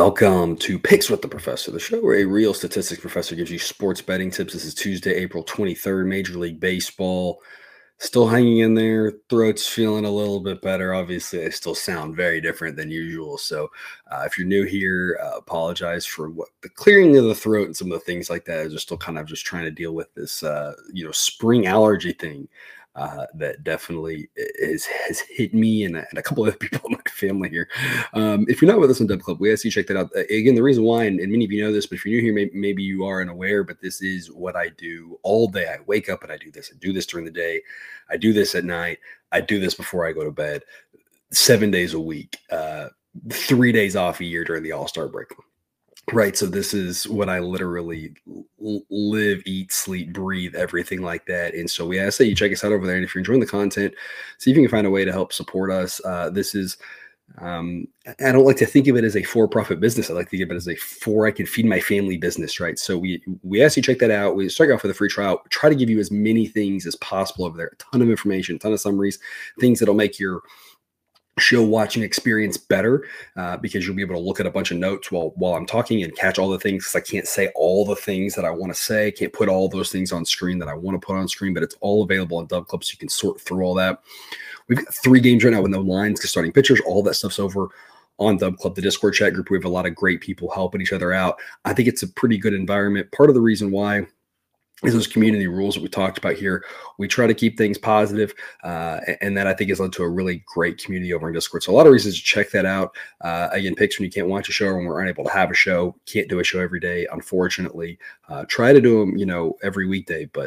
Welcome to Picks with the Professor, the show where a real statistics professor gives you sports betting tips. This is Tuesday, April 23rd, Major League Baseball. Still hanging in there. Throat's feeling a little bit better. Obviously, I still sound very different than usual. So, if you're new here, apologize for what the clearing of the throat and some of the things like that. Is still kind of just trying to deal with this, spring allergy thing. That definitely has hit me and a couple of other people in my family here. If you're not with us on Dub Club, we ask you to check that out. Again, the reason why, and many of you know this, but if you're new here, maybe you are unaware, but this is what I do all day. I wake up and I do this. I do this during the day. I do this at night. I do this before I go to bed, 7 days a week, 3 days off a year during the All-Star break. Right. So this is what I literally live, eat, sleep, breathe, everything like that. And so we ask that you check us out over there. And if you're enjoying the content, see if you can find a way to help support us. This is, I don't like to think of it as a for-profit business. I like to think of it as I can feed my family business. Right. So we ask you to check that out. We start off with a free trial, try to give you as many things as possible over there, a ton of information, a ton of summaries, things that'll make your show watching experience better, because you'll be able to look at a bunch of notes while I'm talking and catch all the things, because I can't say all the things that I want to say. Can't put all those things on screen that I want to put on screen, but it's all available on Dub Club, so you can sort through all that. We've got 3 games right now with no lines, because starting pitchers, all that stuff's over on Dub Club, the Discord chat group. We have a lot of great people helping each other out. I think it's a pretty good environment. Part of the reason why is those community rules that we talked about here. We try to keep things positive, and that I think has led to a really great community over in Discord. So a lot of reasons to check that out. Again, picks when you can't watch a show or when we're unable to have a show. Can't do a show every day, unfortunately. Try to do them, every weekday, but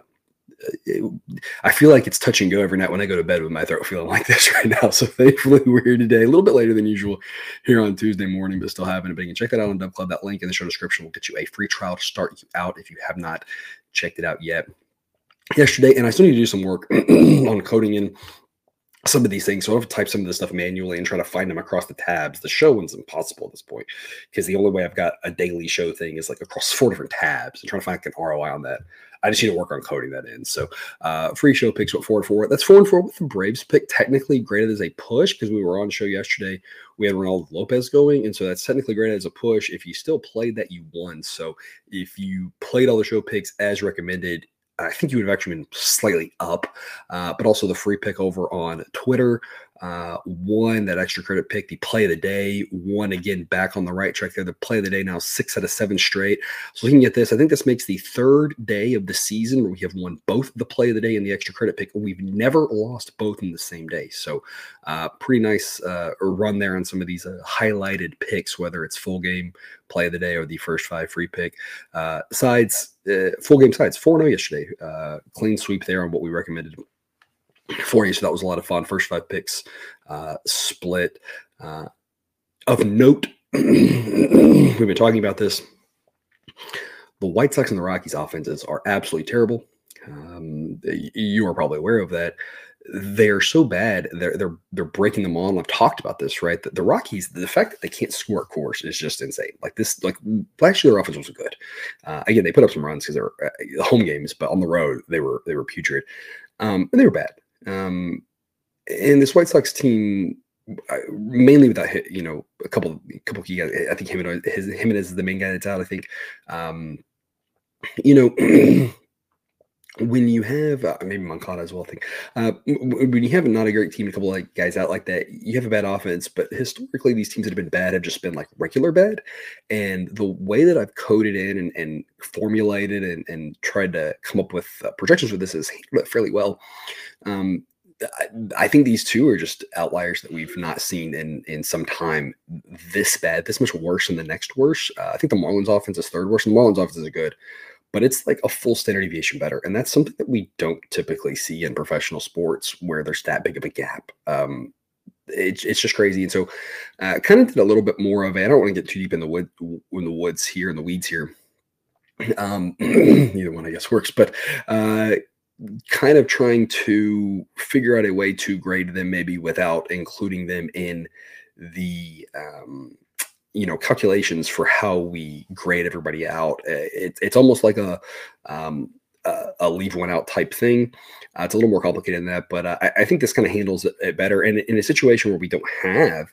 I feel like it's touch and go every night when I go to bed with my throat feeling like this right now. So thankfully we're here today, a little bit later than usual here on Tuesday morning, but still having it. But you can check that out on Dub Club. That link in the show description will get you a free trial to start you out if you have not checked it out yet. Yesterday, and I still need to do some work on coding in some of these things. So I have to type some of this stuff manually and try to find them across the tabs. The show one's impossible at this point, because the only way I've got a daily show thing is like across 4 different tabs, and trying to find an ROI on that. I just need to work on coding that in. So free show picks what 4-4. That's 4-4 with the Braves pick. Technically graded as a push, because we were on show yesterday. We had Ronaldo Lopez going, and so that's technically graded as a push. If you still played that, you won. So if you played all the show picks as recommended, I think you would have actually been slightly up, but also the free pick over on Twitter. Won that extra credit pick, the play of the day, won again back on the right track there. The play of the day now 6 out of 7 straight. So we can get this. I think this makes the 3rd day of the season where we have won both the play of the day and the extra credit pick. We've never lost both in the same day. So pretty nice run there on some of these highlighted picks, whether it's full game, play of the day, or the first 5 free pick. Sides, full game sides, 4-0 yesterday. Clean sweep there on what we recommended for you. So that was a lot of fun. First 5 picks split. Of note, we've been talking about this. The White Sox and the Rockies offenses are absolutely terrible. You are probably aware of that. They are so bad. They're breaking them on. I've talked about this, right? The Rockies, the fact that they can't score at course is just insane. Like last year, their offense was good. Again, they put up some runs because they were home games, but on the road they were putrid. And they were bad. And this White Sox team, mainly without a couple key guys. I think Jimenez is the main guy that's out. I think, when you have maybe Moncada as well, I think when you have not a great team, a couple of guys out like that, you have a bad offense. But historically, these teams that have been bad have just been like regular bad. And the way that I've coded in and formulated and tried to come up with projections for this is handled it fairly well. I think these two are just outliers that we've not seen in some time. This bad, this much worse than the next worst. I think the Marlins offense is 3rd worst, and the Marlins offense is good, but it's like a full standard deviation better. And that's something that we don't typically see in professional sports where there's that big of a gap. It's just crazy. And so kind of did a little bit more of it. I don't want to get too deep in the weeds here. Either one, I guess, works, but kind of trying to figure out a way to grade them maybe without including them in the calculations for how we grade everybody out. It's almost like a leave one out type thing. It's a little more complicated than that, but I think this kind of handles it better. And in a situation where we don't have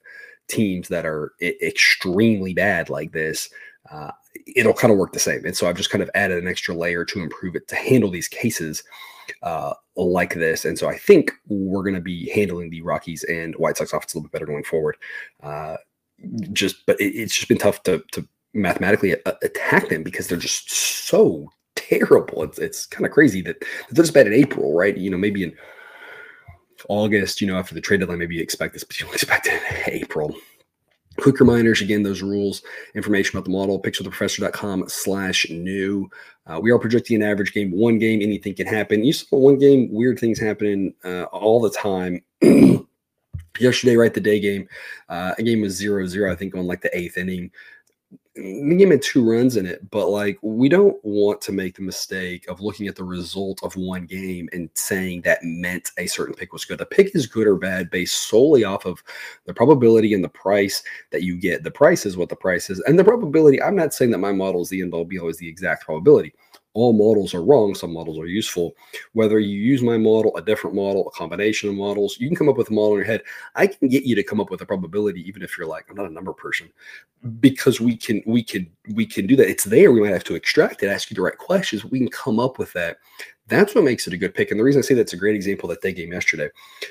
teams that are extremely bad like this, it'll kind of work the same. And so I've just kind of added an extra layer to improve it to handle these cases like this. And so I think we're going to be handling the Rockies and White Sox offense a little bit better going forward. But it's just been tough to mathematically attack them because they're just so terrible. It's kind of crazy that they're just bad in April, right? Maybe in August, after the trade deadline, maybe you expect this, but you don't expect it in April. Quick reminders, again, those rules, information about the model, pixeltheprofessor.com/new. We are projecting an average game, one game, anything can happen. You saw one game, weird things happening all the time. Yesterday, right, the day game, a game was 0-0, I think, on like the 8th inning. The game had 2 runs in it, but like we don't want to make the mistake of looking at the result of one game and saying that meant a certain pick was good. The pick is good or bad based solely off of the probability and the price that you get. The price is what the price is, and the probability. I'm not saying that my model is the end all be all, is the exact probability. All models are wrong. Some models are useful. Whether you use my model, a different model, a combination of models, you can come up with a model in your head. I can get you to come up with a probability, even if you're like, I'm not a number person, because we can do that. It's there. We might have to extract it, ask you the right questions. We can come up with that. That's what makes it a good pick. And the reason I say that's a great example, that day game yesterday,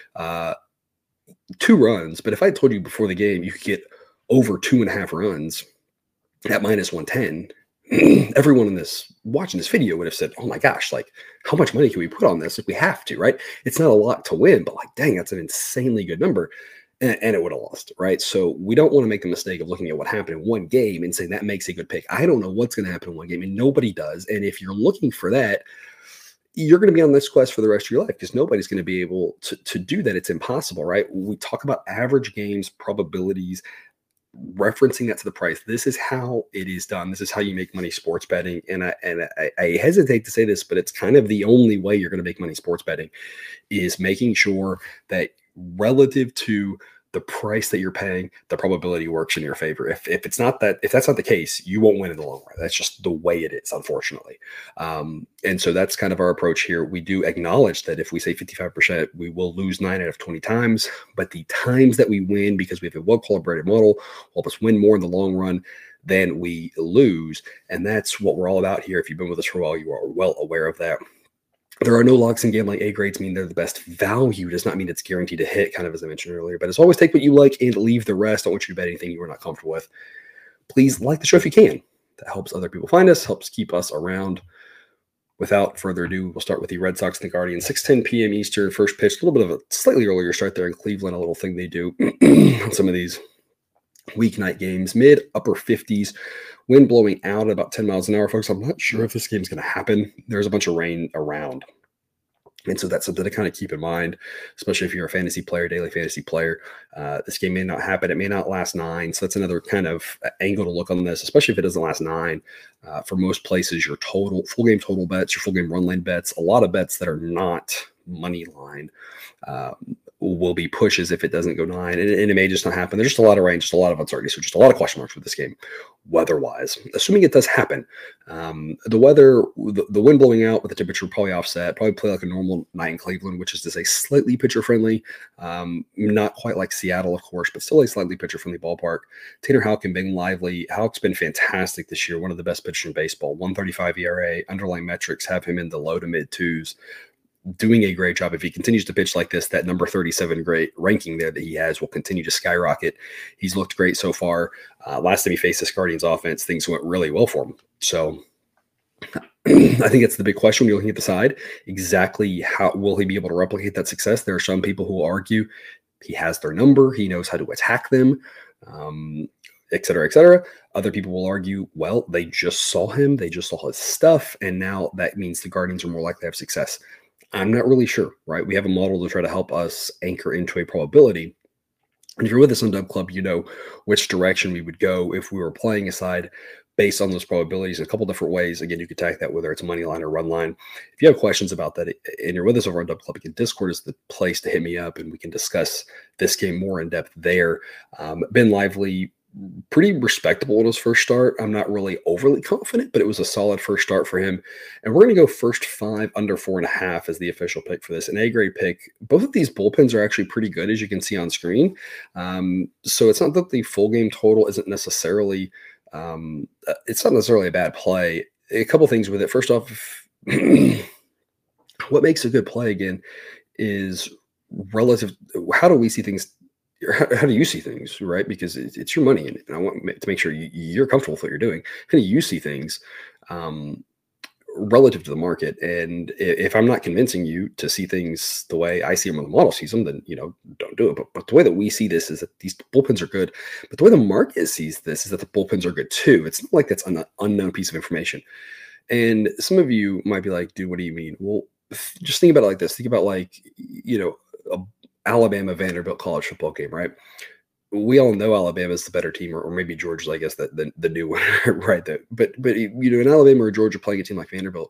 2 runs. But if I told you before the game you could get over 2.5 runs at -110. Everyone in this watching this video would have said, oh my gosh, like how much money can we put on this? Like we have to, right? It's not a lot to win, but like, dang, that's an insanely good number. And it would have lost, right? So we don't want to make the mistake of looking at what happened in one game and saying that makes a good pick. I don't know what's going to happen in one game, and nobody does. And if you're looking for that, you're going to be on this quest for the rest of your life because nobody's going to be able to do that. It's impossible, right? We talk about average games, probabilities, referencing that to the price. This is how it is done. This is how you make money sports betting. And I hesitate to say this, but it's kind of the only way you're going to make money sports betting is making sure that relative to the price that you're paying, the probability works in your favor. If that's not the case, you won't win in the long run. That's just the way it is, unfortunately. And so that's kind of our approach here. We do acknowledge that if we say 55%, we will lose 9 out of 20 times, but the times that we win, because we have a well-calibrated model, will help us win more in the long run than we lose. And that's what we're all about here. If you've been with us for a while, you are well aware of that. There are no locks in gambling. A grades mean they're the best value. Does not mean it's guaranteed to hit, kind of as I mentioned earlier. But as always, take what you like and leave the rest. I don't want you to bet anything you are not comfortable with. Please like the show if you can. That helps other people find us, helps keep us around. Without further ado, we'll start with the Red Sox and the Guardians. 6:10 p.m. Eastern, first pitch. A little bit of a slightly earlier start there in Cleveland. A little thing they do on some of these weeknight games. Mid-upper 50s. Wind blowing out at about 10 miles an hour, folks. I'm not sure if this game's going to happen. There's a bunch of rain around. And so that's something to kind of keep in mind, especially if you're a fantasy player, daily fantasy player. This game may not happen. It may not last 9. So that's another kind of angle to look on this, especially if it doesn't last 9. For most places, your full game total bets, your full game run line bets, a lot of bets that are not money line will be pushes if it doesn't go 9, and it may just not happen. There's just a lot of rain, just a lot of uncertainty, so just a lot of question marks with this game, weather-wise. Assuming it does happen, the weather, the wind blowing out with the temperature probably offset, probably play like a normal night in Cleveland, which is to say slightly pitcher-friendly, not quite like Seattle, of course, but still a slightly pitcher-friendly ballpark. Tanner Houck and Bing Lively. Houck's been fantastic this year, one of the best pitchers in baseball, 1.35 ERA. Underlying metrics have him in the low to mid-2s. Doing a great job. If he continues to pitch like this, that number 37 great ranking there that he has will continue to skyrocket. He's looked great so far. Last time he faced this Guardians offense, things went really well for him. So I think that's the big question when you're looking at the side. Exactly how will he be able to replicate that success? There are some people who will argue he has their number. He knows how to attack them, et cetera, et cetera. Other people will argue, well, they just saw him. They just saw his stuff. And now that means the Guardians are more likely to have success. I'm not really sure, right? We have a model to try to help us anchor into a probability. And if you're with us on Dub Club, you know which direction we would go if we were playing a side based on those probabilities in a couple different ways. Again, you could attack that whether it's money line or run line. If you have questions about that and you're with us over on Dub Club, again, Discord is the place to hit me up and we can discuss this game more in depth there. Ben Lively, pretty respectable in his first start. I'm not really overly confident, but it was a solid first start for him. And we're going to go first 5 under 4.5 as the official pick for this. An A grade pick. Both of these bullpens are actually pretty good, as you can see on screen. So it's not that the full game total isn't necessarily it's not necessarily a bad play. A couple things with it. First off, what makes a good play again is relative. How do we see things? How do you see things, right? Because it's your money, and I want to make sure you're comfortable with what you're doing. How do you see things relative to the market? And if I'm not convincing you to see things the way I see them when the model sees them, then don't do it. But the way that we see this is that these bullpens are good. But the way the market sees this is that the bullpens are good too. It's not like that's an unknown piece of information. And some of you might be like, dude, what do you mean? Well, just think about it like this. Think about a Alabama Vanderbilt college football game, right? We all know Alabama is the better team, or maybe Georgia's, I guess, the new one, right? But in Alabama or Georgia playing a team like Vanderbilt,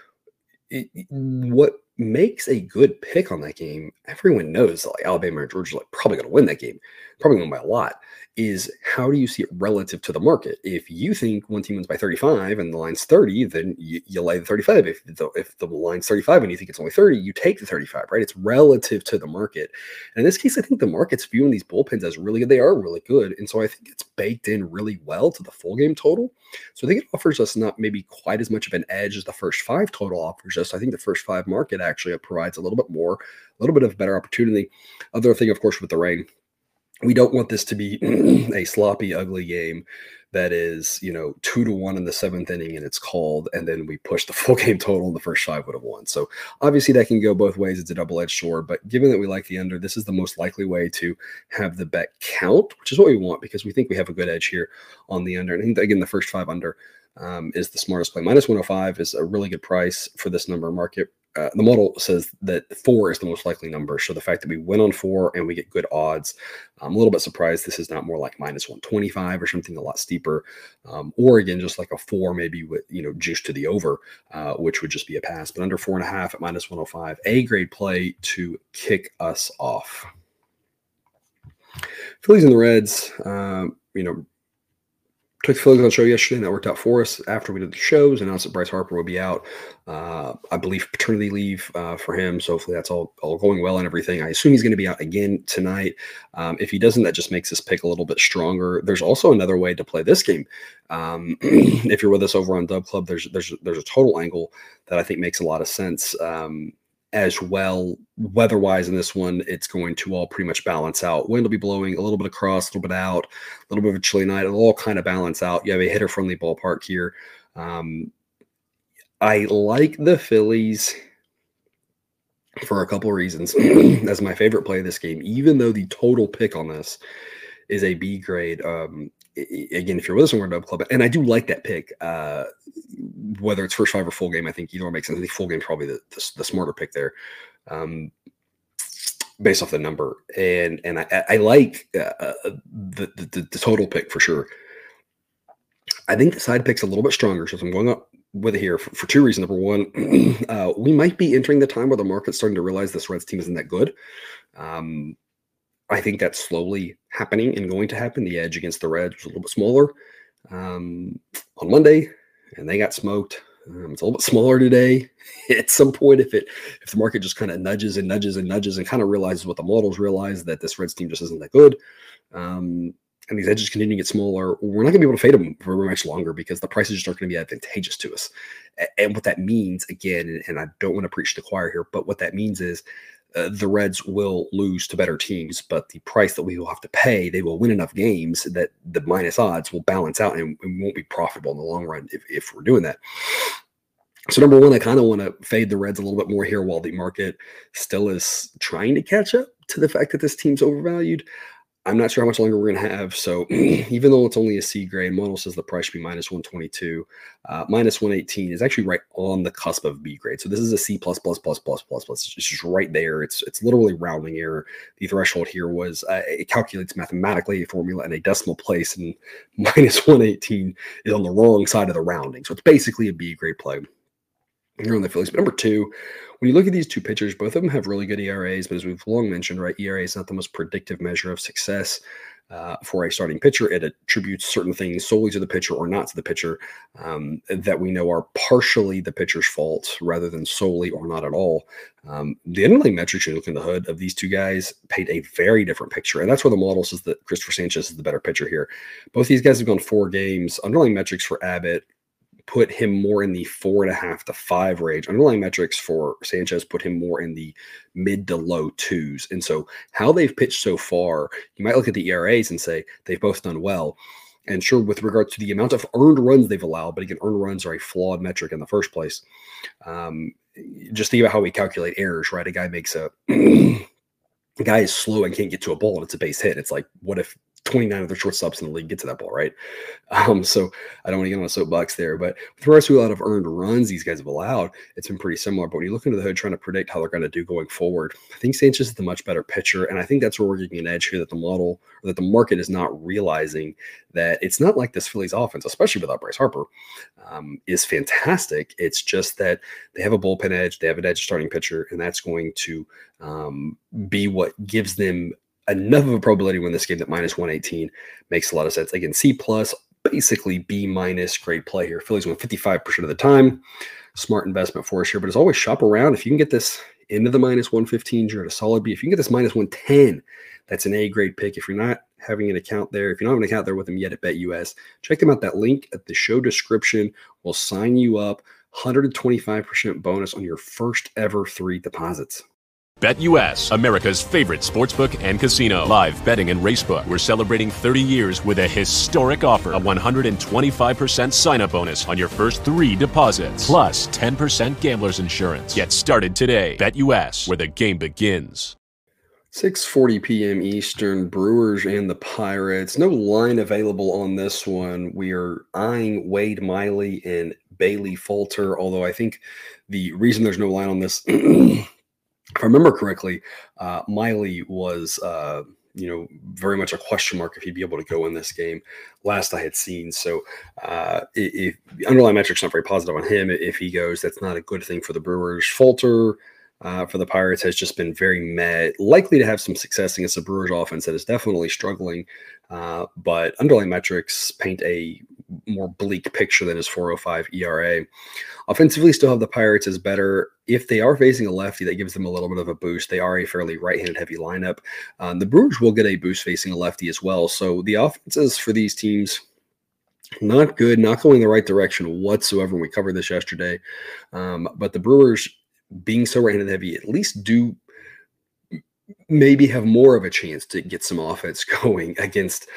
what makes a good pick on that game, everyone knows that like Alabama or Georgia like probably going to win that game, probably win by a lot, is how do you see it relative to the market? If you think one team wins by 35 and the line's 30, then you lay the 35. If the line's 35 and you think it's only 30, you take the 35, right? It's relative to the market. And in this case, I think the market's viewing these bullpens as really good. They are really good. And so I think it's baked in really well to the full game total. So I think it offers us not maybe quite as much of an edge as the first 5 total offers us. I think the first 5 market actually provides a little bit more, a little bit of better opportunity. Other thing, of course, with the rain, we don't want this to be a sloppy, ugly game that is, 2-1 in the 7th inning and it's called, and then we push the full game total and the first 5 would have won. So obviously that can go both ways. It's a double-edged sword, but given that we like the under, this is the most likely way to have the bet count, which is what we want because we think we have a good edge here on the under. And I think, again, the first 5 under is the smartest play. Minus 105 is a really good price for this number market. The model says that 4 is the most likely number. So the fact that we win on 4 and we get good odds, I'm a little bit surprised this is not more like minus 125 or something a lot steeper. Or again, just like a 4 maybe with, juice to the over, which would just be a pass. But under 4.5 at minus 105, A grade play to kick us off. Phillies and the Reds, took the Phillies on the show yesterday, and that worked out for us. After we did the shows, announced that Bryce Harper would be out. I believe paternity leave for him, so hopefully that's all going well and everything. I assume he's going to be out again tonight. If he doesn't, that just makes this pick a little bit stronger. There's also another way to play this game. If you're with us over on Dub Club, there's a total angle that I think makes a lot of sense. As well, weather-wise in this one, it's going to all pretty much balance out. Wind will be blowing a little bit across, a little bit out, a little bit of a chilly night. It'll all kind of balance out. You have a hitter-friendly ballpark here. I like the Phillies for a couple of reasons as my favorite play of this game, even though the total pick on this is a B grade. Again, if you're with us on our Dub Club, and I do like that pick, whether it's first 5 or full game, I think either one makes sense. I think full game is probably the smarter pick there, based off the number. And I like the total pick for sure. I think the side pick's a little bit stronger, so I'm going up with it here for 2 reasons. Number one, we might be entering the time where the market's starting to realize this Reds team isn't that good. I think that's slowly happening and going to happen. The edge against the Reds was a little bit smaller on Monday, and they got smoked. It's a little bit smaller today. At some point, if the market just kind of nudges and nudges and nudges and kind of realizes what the models realize, that this Reds team just isn't that good, and these edges continue to get smaller, we're not going to be able to fade them for very much longer because the prices just aren't going to be advantageous to us. And what that means, again, and I don't want to preach to the choir here, but what that means is the Reds will lose to better teams, but the price that we will have to pay, they will win enough games that the minus odds will balance out and won't be profitable in the long run if we're doing that. So number one, I kind of want to fade the Reds a little bit more here while the market still is trying to catch up to the fact that this team's overvalued. I'm not sure how much longer we're going to have. So even though it's only a C grade, model says the price should be minus 122. Minus 118 is actually right on the cusp of B grade. So this is a C plus. It's just right there. It's literally rounding error. The threshold here was it calculates mathematically a formula in a decimal place, and minus 118 is on the wrong side of the rounding. So it's basically a B grade play here on the Phillies. But number two, when you look at these two pitchers, both of them have really good ERAs, but as we've long mentioned, right, ERA is not the most predictive measure of success. for a starting pitcher. It attributes certain things solely to the pitcher or not to the pitcher that we know are partially the pitcher's fault rather than solely or not at all. The underlying metrics you look in the hood of these two guys paint a very different picture. And that's where the model says that Christopher Sanchez is the better pitcher here. Both these guys have gone 4 games. Underlying metrics for Abbott put him more in the 4.5 to 5 range. Underlying metrics for Sanchez put him more in the mid to low 2s. And so how they've pitched so far, you might look at the ERAs and say they've both done well. And sure, with regard to the amount of earned runs they've allowed, but again, earned runs are a flawed metric in the first place. Just think about how we calculate errors, right? A guy makes a guy is slow and can't get to a ball and it's a base hit. It's like, what if 29 of the shortstops in the league get to that ball, right? So I don't want to get on a soapbox there, but with regards to a lot of earned runs these guys have allowed, it's been pretty similar. But when you look into the hood trying to predict how they're going to do going forward, I think Sanchez is the much better pitcher. And I think that's where we're getting an edge here, that the model, or that the market is not realizing that it's not like this Phillies offense, especially without Bryce Harper, is fantastic. It's just that they have a bullpen edge, they have an edge starting pitcher, and that's going to be what gives them enough of a probability to win this game that -118 makes a lot of sense. Again, C+, basically B- grade play here. Phillies win 55% of the time. Smart investment for us here, but as always, shop around. If you can get this into the -115, you're at a solid B. If you can get this -110, that's an A grade pick. If you're not having an account there, if you don't have an account there with them yet at BetUS, check them out. That link at the show description will sign you up. 125% bonus on your first ever 3 deposits. BetUS, America's favorite sportsbook and casino. Live betting and racebook. We're celebrating 30 years with a historic offer. A 125% sign-up bonus on your first 3 deposits. Plus 10% gambler's insurance. Get started today. BetUS, where the game begins. 6:40 p.m. Eastern, Brewers and the Pirates. No line available on this one. We are eyeing Wade Miley and Bailey Falter, although I think the reason there's no line on this if I remember correctly, Miley was, very much a question mark if he'd be able to go in this game last I had seen. So if the underlying metrics not very positive on him, if he goes, that's not a good thing for the Brewers. Falter for the Pirates has just been very likely to have some success against the Brewers offense that is definitely struggling. But underlying metrics paint a more bleak picture than his 4.05 ERA. Offensively, still have the Pirates as better. If they are facing a lefty, that gives them a little bit of a boost. They are a fairly right-handed heavy lineup. The Brewers will get a boost facing a lefty as well. So the offenses for these teams, not good, not going the right direction whatsoever. We covered this yesterday. But the Brewers, being so right-handed heavy, at least do maybe have more of a chance to get some offense going against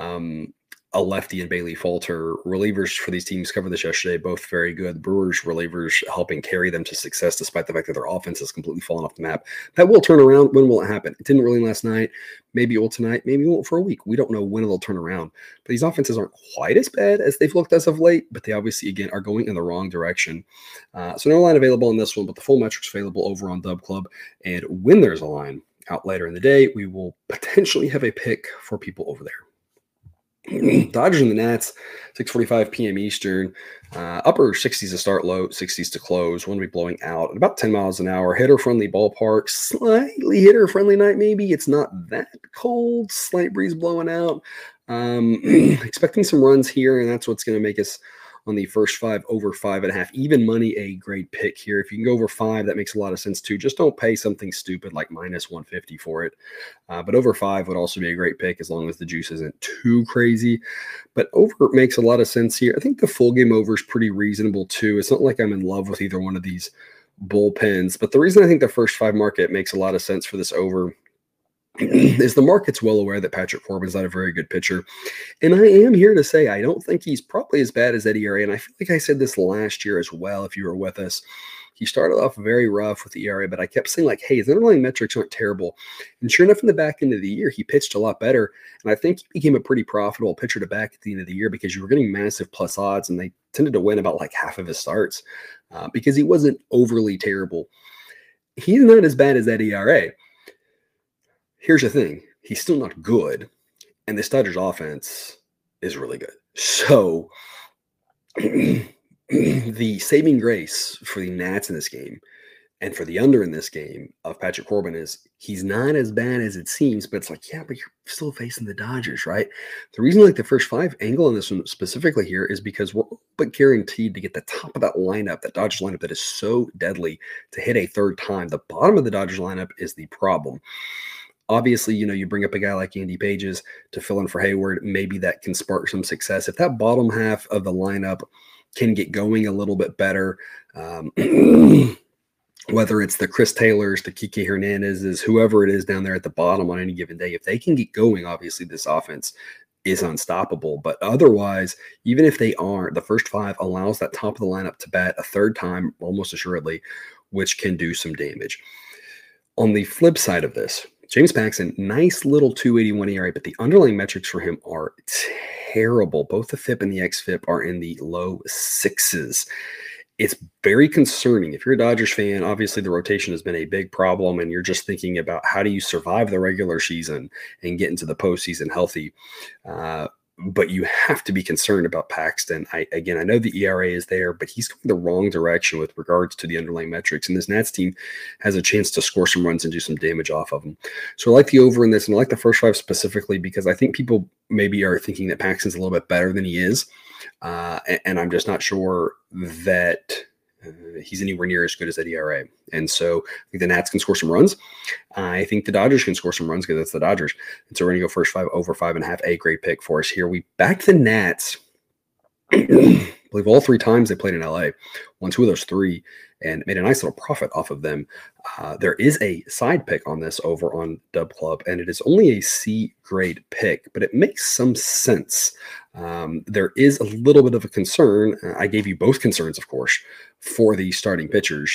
a lefty and Bailey Falter. Relievers for these teams, covered this yesterday, both very good. Brewers relievers helping carry them to success despite the fact that their offense has completely fallen off the map. That will turn around. When will it happen? It didn't really last night. Maybe it will tonight. Maybe it won't for a week. We don't know when it'll turn around. But these offenses aren't quite as bad as they've looked as of late, but they obviously, again, are going in the wrong direction. So no line available on this one, but the full metrics available over on Dub Club. And when there's a line out later in the day, we will potentially have a pick for people over there. Dodgers and the Nats, 6:45 p.m. Eastern. Upper 60s to start, low 60s to close. One will be blowing out at about 10 miles an hour. Hitter-friendly ballpark. Slightly hitter-friendly night, maybe. It's not that cold. Slight breeze blowing out. Expecting some runs here, and that's what's going to make us on the first 5 over 5.5. Even money, a great pick here. If you can go over 5, that makes a lot of sense too. Just don't pay something stupid like -150 for it. But over 5 would also be a great pick as long as the juice isn't too crazy. But over makes a lot of sense here. I think the full game over is pretty reasonable too. It's not like I'm in love with either one of these bullpens. But the reason I think the first 5 market makes a lot of sense for this over is the market's well aware that Patrick Corbin's not a very good pitcher. And I am here to say I don't think he's probably as bad as Eddie ERA. And I feel like I said this last year as well, if you were with us. He started off very rough with the ERA, but I kept saying, like, hey, his underlying metrics aren't terrible. And sure enough, in the back end of the year, he pitched a lot better. And I think he became a pretty profitable pitcher to back at the end of the year because you were getting massive plus odds, and they tended to win about like half of his starts because he wasn't overly terrible. He's not as bad as Eddie ERA. Here's the thing. He's still not good, and the Dodgers offense is really good. So the saving grace for the Nats in this game And for the under in this game of Patrick Corbin is he's not as bad as it seems, but it's like, yeah, but you're still facing the Dodgers, right? The reason like the first 5 angle in this one specifically here is because we're but guaranteed to get the top of that lineup, that Dodgers lineup that is so deadly to hit a third time. The bottom of the Dodgers lineup is the problem. Obviously, you bring up a guy like Andy Pages to fill in for Hayward. Maybe that can spark some success. If that bottom half of the lineup can get going a little bit better, whether it's the Chris Taylors, the Kike Hernandezes, whoever it is down there at the bottom on any given day, if they can get going, obviously this offense is unstoppable. But otherwise, even if they aren't, the first 5 allows that top of the lineup to bat a third time, almost assuredly, which can do some damage. On the flip side of this, James Paxton, nice little 281 ERA, but the underlying metrics for him are terrible. Both the FIP and the XFIP are in the low 6s. It's very concerning. If you're a Dodgers fan, obviously the rotation has been a big problem, and you're just thinking about how do you survive the regular season and get into the postseason healthy. But you have to be concerned about Paxton. I know the ERA is there, but he's going the wrong direction with regards to the underlying metrics. And this Nats team has a chance to score some runs and do some damage off of them. So I like the over in this, and I like the first 5 specifically because I think people maybe are thinking that Paxton's a little bit better than he is. And I'm just not sure that he's anywhere near as good as that ERA. And so I think the Nats can score some runs. I think the Dodgers can score some runs because that's the Dodgers. And so we're going to go first 5 over 5.5, a great pick for us here. We backed the Nats, I believe all 3 times they played in LA, won 2 of those 3 and made a nice little profit off of them. There is a side pick on this over on Dub Club, and it is only a C grade pick, but it makes some sense. There is a little bit of a concern. I gave you both concerns, of course, for the starting pitchers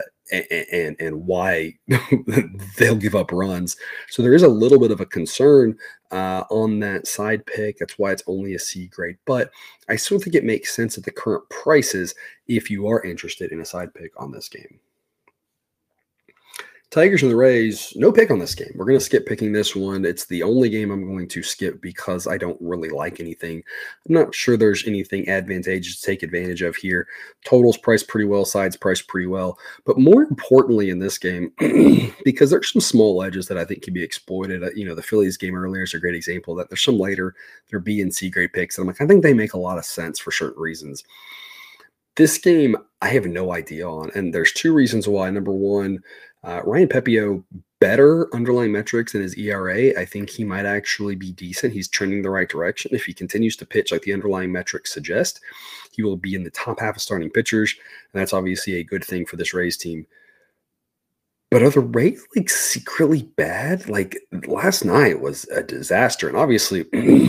and why they'll give up runs. So there is a little bit of a concern on that side pick. That's why it's only a C grade. But I still think it makes sense at the current prices if you are interested in a side pick on this game. Tigers and the Rays, no pick on this game. We're going to skip picking this one. It's the only game I'm going to skip because I don't really like anything. I'm not sure there's anything advantageous to take advantage of here. Totals priced pretty well, sides priced pretty well. But more importantly in this game, because there's some small edges that I think can be exploited. The Phillies game earlier is a great example of that. There's some later, they're B and C grade picks. And I'm like, I think they make a lot of sense for certain reasons. This game, I have no idea on. And there's 2 reasons why. Number one, Ryan Pepiot, better underlying metrics in his ERA. I think he might actually be decent. He's trending the right direction. If he continues to pitch like the underlying metrics suggest, he will be in the top half of starting pitchers. And that's obviously a good thing for this Rays team. But are the Rays like secretly bad? Like last night was a disaster. And obviously,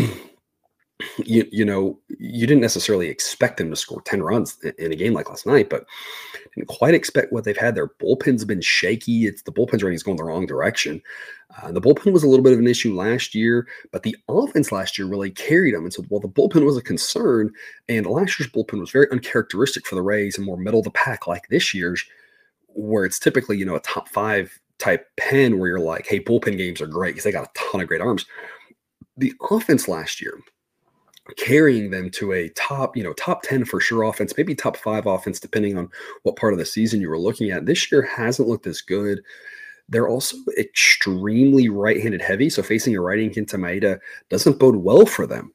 you didn't necessarily expect them to score 10 runs in a game like last night, but didn't quite expect what they've had. Their bullpen's been shaky. The bullpen's rating is going the wrong direction. The bullpen was a little bit of an issue last year, but the offense last year really carried them. And so while the bullpen was a concern, and last year's bullpen was very uncharacteristic for the Rays and more middle of the pack like this year's, where it's typically, a top 5 type pen where you're like, hey, bullpen games are great because they got a ton of great arms. The offense last year, carrying them to a top 10 for sure offense, maybe top 5 offense, depending on what part of the season you were looking at. This year hasn't looked as good. They're also extremely right-handed heavy, so facing a righty Kenta Maeda doesn't bode well for them.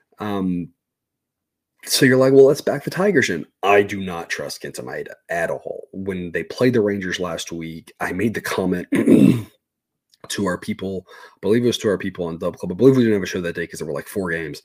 So you're like, well, let's back the Tigers in. I do not trust Kenta Maeda at all. When they played the Rangers last week, I made the comment to our people, I believe it was to our people on Dub Club. I believe we didn't have a show that day because there were like 4 games.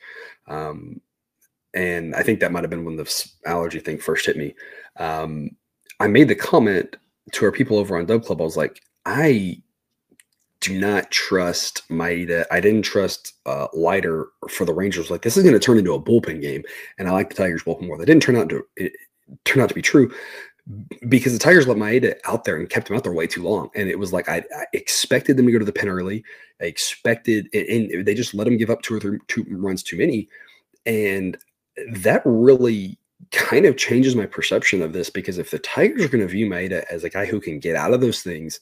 And I think that might have been when the allergy thing first hit me. I made the comment to our people over on Dub Club. I was like, I do not trust Maeda. I didn't trust Leiter for the Rangers. Like, this is going to turn into a bullpen game. And I like the Tigers bullpen more. That didn't turn out to be true, because the Tigers let Maeda out there and kept him out there way too long. And it was like, I expected them to go to the pen early. I expected, and they just let him give up 2 or 3 runs too many. And that really kind of changes my perception of this, because if the Tigers are going to view Maeda as a guy who can get out of those things,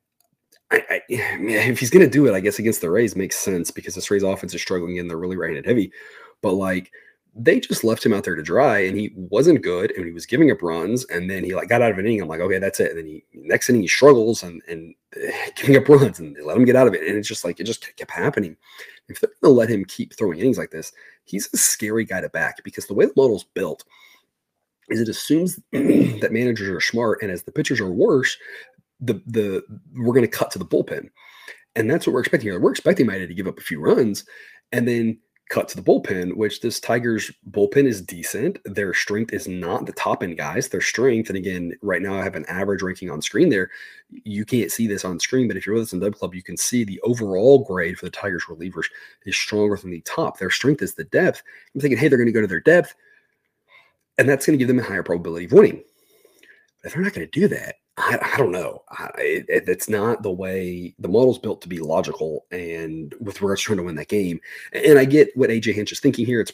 if he's going to do it, I guess against the Rays makes sense, because this Rays offense is struggling and they're really right-handed heavy. But like, They just left him out there to dry, and he wasn't good, and he was giving up runs, and then he got out of an inning. I'm like, okay, that's it. And then next inning he struggles and giving up runs, and they let him get out of it. And it's just it just kept happening. If they're going to let him keep throwing innings like this, he's a scary guy to back, because the way the model's built is it assumes that managers are smart, and as the pitchers are worse, we're going to cut to the bullpen. And that's what we're expecting here. We're expecting Maeda to give up a few runs and then cut to the bullpen, which this Tigers bullpen is decent. Their strength is not the top end guys. Their strength, and again, right now I have an average ranking on screen there. You can't see this on screen, but if you're with us in Dub Club, you can see the overall grade for the Tigers relievers is stronger than the top. Their strength is the depth. I'm thinking, hey, they're going to go to their depth, and that's going to give them a higher probability of winning. But if they're not going to do that, I don't know. It's not the way the model's built to be logical and with regards to trying to win that game. And I get what AJ Hinch is thinking here. It's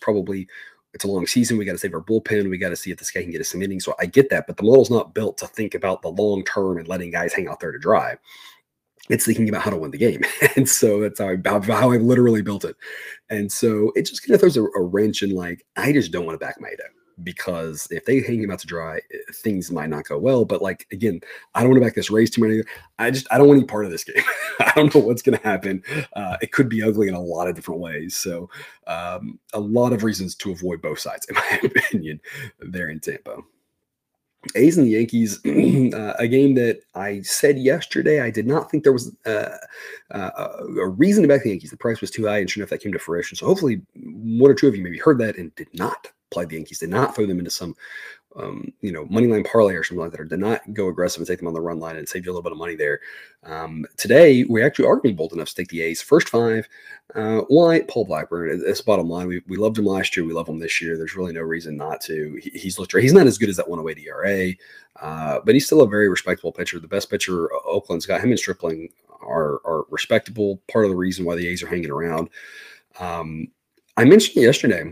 a long season. We got to save our bullpen. We got to see if this guy can get us some innings. So I get that, but the model's not built to think about the long term and letting guys hang out there to dry. It's thinking about how to win the game. And so that's how I literally built it. And so it just kind of throws a wrench in, I just don't want to back Maeda, because if they hang him out to dry, things might not go well. But again, I don't want to back this race too many. I don't want any part of this game. I don't know what's going to happen. It could be ugly in a lot of different ways. So a lot of reasons to avoid both sides, in my opinion, there in Tampa. A's and the Yankees, a game that I said yesterday, I did not think there was a reason to back the Yankees. The price was too high, and sure enough, that came to fruition. So hopefully one or two of you maybe heard that and did not play the Yankees, did not throw them into some money line parlay or something like that, or did not go aggressive and take them on the run line and save you a little bit of money there. Today, we actually are going to be bold enough to take the A's. First five, White, Paul Blackburn. It's bottom line. We loved him last year. We love him this year. There's really no reason not to. He's looked great. He's not as good as that 108 ERA, but he's still a very respectable pitcher. The best pitcher Oakland's got. Him and Stripling are respectable. Part of the reason why the A's are hanging around. I mentioned yesterday,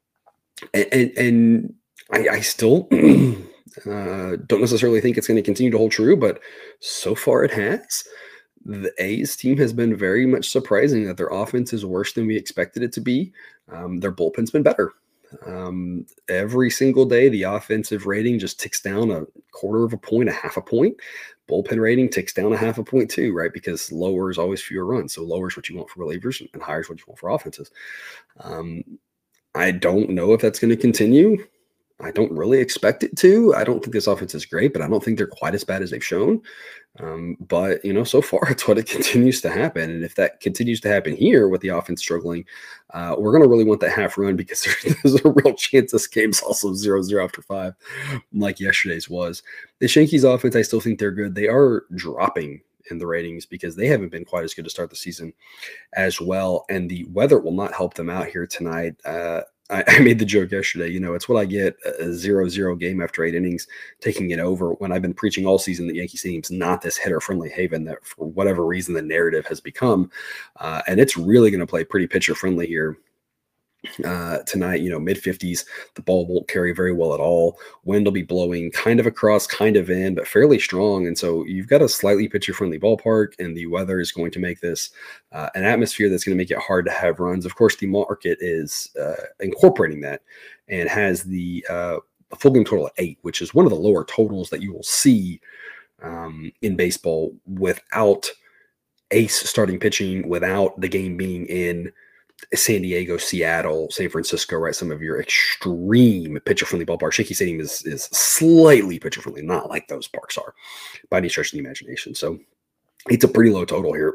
and I still don't necessarily think it's going to continue to hold true, but so far it has. The A's team has been very much surprising that their offense is worse than we expected it to be. Their bullpen's been better. Every single day, the offensive rating just ticks down a quarter of a point, a half a point. Bullpen rating ticks down a half a point too, right? Because lower is always fewer runs. So lower is what you want for relievers and higher is what you want for offenses. I don't know if that's going to continue. I don't really expect it to. I don't think this offense is great, but I don't think they're quite as bad as they've shown. But, so far it's what it continues to happen. And if that continues to happen here with the offense struggling, we're going to really want that half run, because there's a real chance this game's also 0-0 after 5, like yesterday's was. The Yankees offense, I still think they're good. They are dropping in the ratings because they haven't been quite as good to start the season as well. And the weather will not help them out here tonight. I made the joke yesterday, it's what I get, a 0-0 game after 8 innings, taking it over, when I've been preaching all season that Yankee Stadium's not this hitter-friendly haven that for whatever reason the narrative has become. And it's really going to play pretty pitcher-friendly here tonight. Mid-50s, the ball won't carry very well at all. Wind will be blowing kind of across, kind of in, but fairly strong. And so you've got a slightly pitcher-friendly ballpark, and the weather is going to make this an atmosphere that's going to make it hard to have runs. Of course, the market is incorporating that and has the full game total at 8, which is one of the lower totals that you will see in baseball without ace starting pitching, without the game being in San Diego, Seattle, San Francisco, right? Some of your extreme pitcher-friendly ballparks. Yankee Stadium is slightly pitcher-friendly, not like those parks are by any stretch of the imagination. So it's a pretty low total here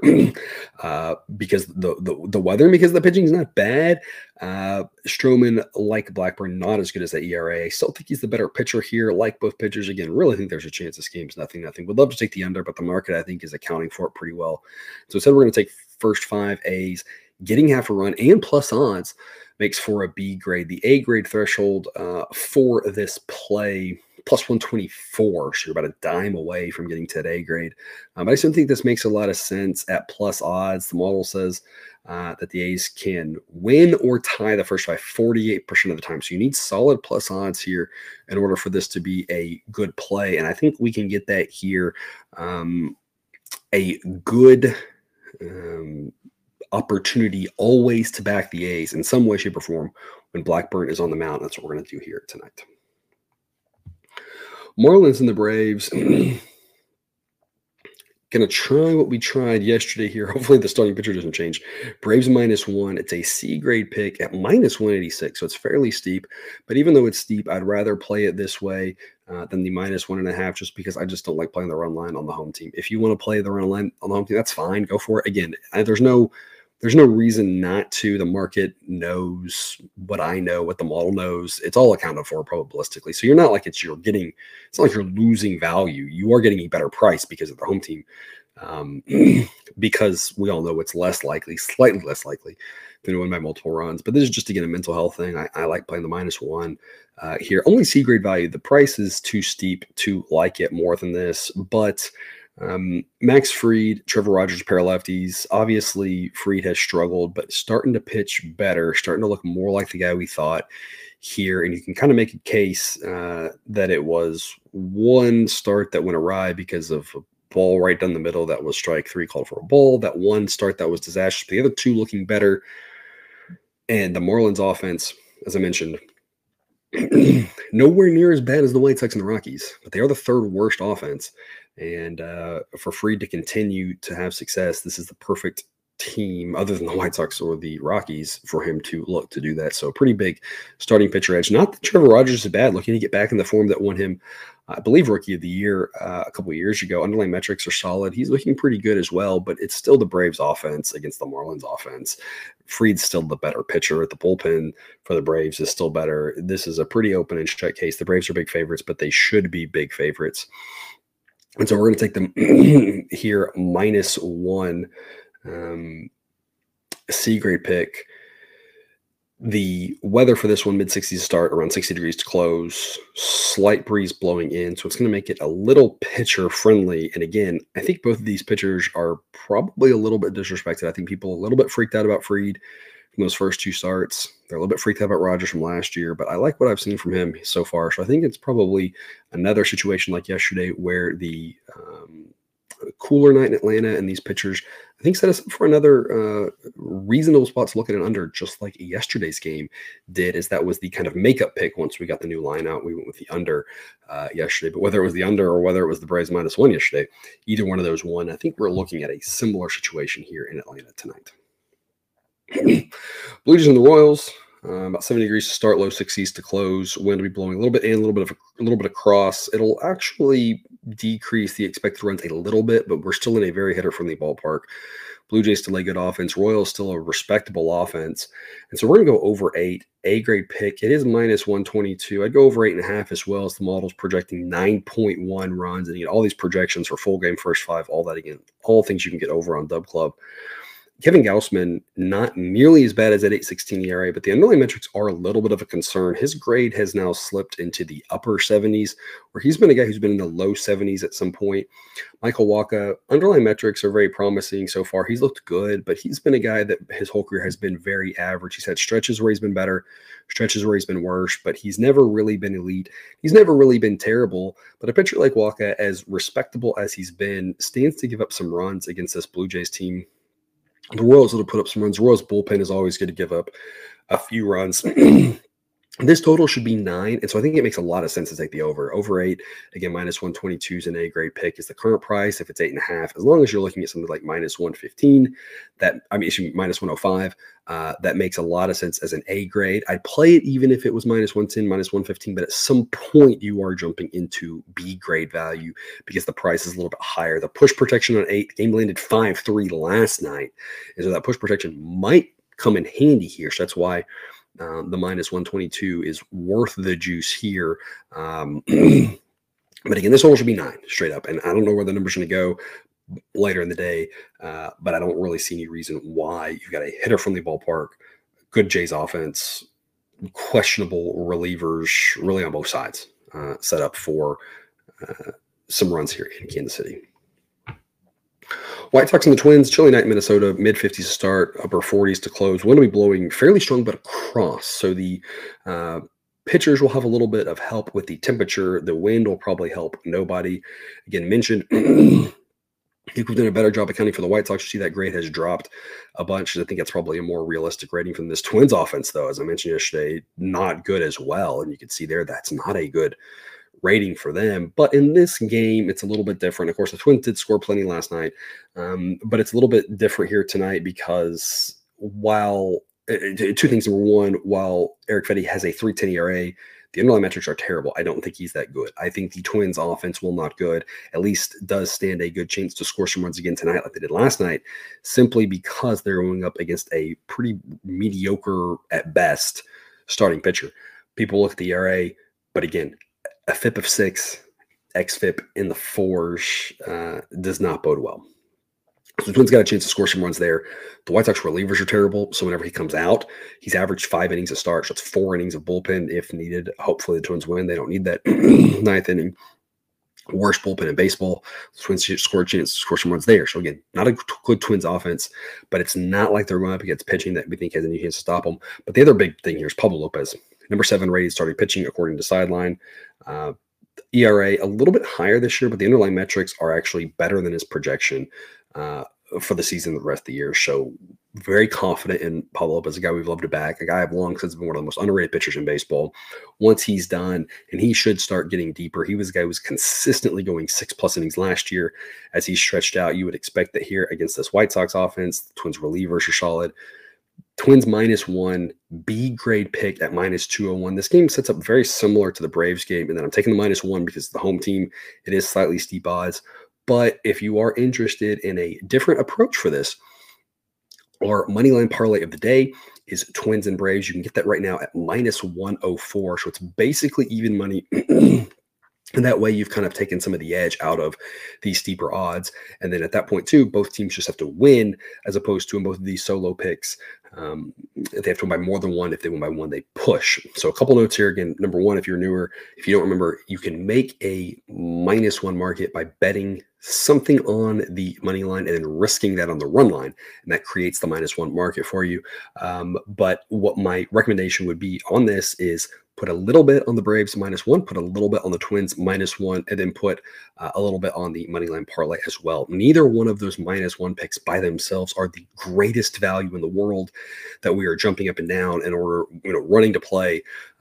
because the weather and because the pitching is not bad. Stroman, like Blackburn, not as good as that ERA. Still think he's the better pitcher here, like both pitchers. Again, really think there's a chance this game's nothing. Would love to take the under, but the market, I think, is accounting for it pretty well. So instead, we're going to take first 5 A's. Getting half a run and plus odds makes for a B grade. The A grade threshold for this play, plus 124. So you're about a dime away from getting to that A grade. But I still think this makes a lot of sense at plus odds. The model says that the A's can win or tie the first 5 48% of the time. So you need solid plus odds here in order for this to be a good play. And I think we can get that here. A good opportunity always to back the A's in some way, shape, or form when Blackburn is on the mound. That's what we're going to do here tonight. Marlins and the Braves. Going to try what we tried yesterday here. Hopefully the starting pitcher doesn't change. Braves -1. It's a C grade pick at -186, so it's fairly steep. But even though it's steep, I'd rather play it this way than the -1.5, just because I just don't like playing the run line on the home team. If you want to play the run line on the home team, that's fine. Go for it. Again, there's no reason not to. The market knows what I know, what the model knows. It's all accounted for probabilistically. So you're not like it's not like you're losing value. You are getting a better price because of the home team. Because we all know it's slightly less likely to win by multiple runs. But this is just, again, a mental health thing. I like playing the -1 here. Only C grade value. The price is too steep to like it more than this, but Max Fried, Trevor Rogers, pair of lefties. Obviously, Fried has struggled, but starting to pitch better, starting to look more like the guy we thought here. And you can kind of make a case that it was one start that went awry because of a ball right down the middle that was strike 3 called for a ball. That one start that was disastrous. The other two looking better. And the Marlins offense, as I mentioned, nowhere near as bad as the White Sox and the Rockies, but they are the third worst offense. And for Fried to continue to have success, this is the perfect team, other than the White Sox or the Rockies, for him to look to do that. So pretty big starting pitcher edge. Not that Trevor Rogers is bad, looking to get back in the form that won him, I believe, Rookie of the Year a couple of years ago. Underlying metrics are solid. He's looking pretty good as well, but it's still the Braves offense against the Marlins offense. Fried's still the better pitcher. The bullpen for the Braves is still better. This is a pretty open and shut case. The Braves are big favorites, but they should be big favorites. And so we're going to take them here -1. C grade pick. The weather for this one, mid-60s start, around 60 degrees to close, slight breeze blowing in. So it's going to make it a little pitcher friendly. And again, I think both of these pitchers are probably a little bit disrespected. I think people are a little bit freaked out about Fried from those first two starts. They're a little bit freaked out about Rogers from last year, but I like what I've seen from him so far. So I think it's probably another situation like yesterday where the cooler night in Atlanta and these pitchers, I think, set us up for another reasonable spot to look at an under, just like yesterday's game did, as that was the kind of makeup pick. Once we got the new line out, we went with the under yesterday. But whether it was the under or whether it was the Braves -1 yesterday, either one of those won. I think we're looking at a similar situation here in Atlanta tonight. Blue Jays and the Royals, about 70 degrees to start, low 60s to close. Wind will be blowing a little bit in, a little bit across. It'll actually decrease the expected runs a little bit, but we're still in a very hitter-friendly ballpark. Blue Jays still a good offense. Royals still a respectable offense. And so we're going to go over 8. A-grade pick. It is -122. I'd go over 8.5 as well, as the model's projecting 9.1 runs. And again, all these projections for full game, first 5, all that, again, all things you can get over on Dub Club. Kevin Gausman, not nearly as bad as that 8.16 ERA, but the underlying metrics are a little bit of a concern. His grade has now slipped into the upper 70s, where he's been a guy who's been in the low 70s at some point. Michael Wacha, underlying metrics are very promising so far. He's looked good, but he's been a guy that his whole career has been very average. He's had stretches where he's been better, stretches where he's been worse, but he's never really been elite. He's never really been terrible, but a pitcher like Wacha, as respectable as he's been, stands to give up some runs against this Blue Jays team. The Royals will put up some runs. The Royals bullpen is always going to give up a few runs. This total should be 9, and so I think it makes a lot of sense to take the over. Over 8, again, -122 is an A-grade pick. Is the current price. If it's 8.5, as long as you're looking at something like -115, -105, that makes a lot of sense as an A-grade. I'd play it even if it was -110, -115, but at some point you are jumping into B-grade value because the price is a little bit higher. The push protection on 8, the game landed 5-3 last night, and so that push protection might come in handy here. So that's why the -122 is worth the juice here. But again, this one should be 9 straight up. And I don't know where the number's going to go later in the day, but I don't really see any reason why. You've got a hitter-friendly ballpark, good Jays offense, questionable relievers really on both sides, set up for some runs here in Kansas City. White Sox and the Twins, chilly night in Minnesota, mid-50s to start, upper 40s to close. Wind will be blowing fairly strong, but across. So the pitchers will have a little bit of help with the temperature. The wind will probably help nobody. Again, mentioned think we've done a better job accounting for the White Sox. You see that grade has dropped a bunch. I think that's probably a more realistic rating from this Twins offense, though. As I mentioned yesterday, not good as well. And you can see there that's not a good rating for them. But in this game, it's a little bit different. Of course, the Twins did score plenty last night, but it's a little bit different here tonight because while two things. Number one, while Erick Fedde has a 3.10 ERA, the underlying metrics are terrible. I don't think he's that good. I think the Twins offense, will not good, at least does stand a good chance to score some runs again tonight like they did last night, simply because they're going up against a pretty mediocre at best starting pitcher. People look at the ERA, but again, a FIP of 6, xFIP in the 4s does not bode well. So the Twins got a chance to score some runs there. The White Sox relievers are terrible, so whenever he comes out, he's averaged 5 innings a start, so it's 4 innings of bullpen if needed. Hopefully the Twins win. They don't need that 9th inning. Worst bullpen in baseball. The Twins scored a chance to score some runs there. So again, not a good Twins offense, but it's not like they're going up against pitching that we think has any chance to stop them. But the other big thing here is Pablo Lopez. Number 7 rated starting pitching according to Sideline. ERA a little bit higher this year, but the underlying metrics are actually better than his projection for the season the rest of the year. So very confident in Pablo Lopez, a guy we've loved to back, a guy I've long since been one of the most underrated pitchers in baseball. Once he's done, and he should start getting deeper. He was a guy who was consistently going 6+ innings last year. As he stretched out, you would expect that here against this White Sox offense, the Twins relievers are solid. Twins -1, B grade pick at -201. This game sets up very similar to the Braves game, and then I'm taking the -1 because the home team, it is slightly steep odds. But if you are interested in a different approach for this, our moneyline parlay of the day is Twins and Braves. You can get that right now at -104. So it's basically even money. And that way you've kind of taken some of the edge out of these steeper odds. And then at that point too, both teams just have to win as opposed to in both of these solo picks. They have to win by more than one. If they win by one, they push. So a couple notes here. Again, number one, if you're newer, if you don't remember, you can make a -1 market by betting something on the money line and then risking that on the run line. And that creates the -1 market for you. But what my recommendation would be on this is put a little bit on the Braves -1, put a little bit on the Twins -1, and then put a little bit on the moneyline parlay as well. Neither one of those -1 picks by themselves are the greatest value in the world that we are jumping up and down in order, running to play.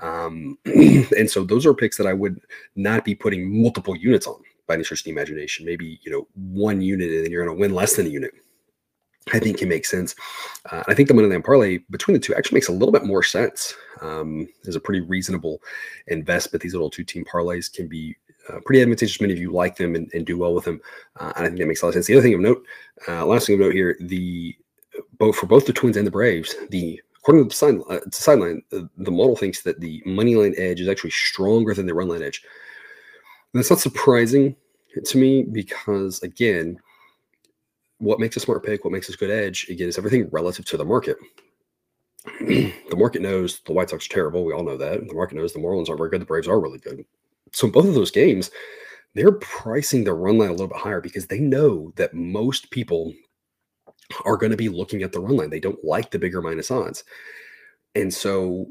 And so those are picks that I would not be putting multiple units on by any stretch of the imagination. Maybe, 1 unit and then you're going to win less than a unit. I think it makes sense. I think the moneyline parlay between the two actually makes a little bit more sense. There's a pretty reasonable investment. These little 2-team parlays can be pretty advantageous. Many of you like them and do well with them. And I think that makes a lot of sense. The other thing of note, last thing of note here, for both the Twins and the Braves, according to the sideline, the model thinks that the moneyline edge is actually stronger than the run line edge. And that's not surprising to me because, again, what makes a smart pick, what makes a good edge, again, is everything relative to the market. The market knows the White Sox are terrible. We all know that. The market knows the Marlins are very good. The Braves are really good. So in both of those games, they're pricing the run line a little bit higher because they know that most people are going to be looking at the run line. They don't like the bigger minus odds. And so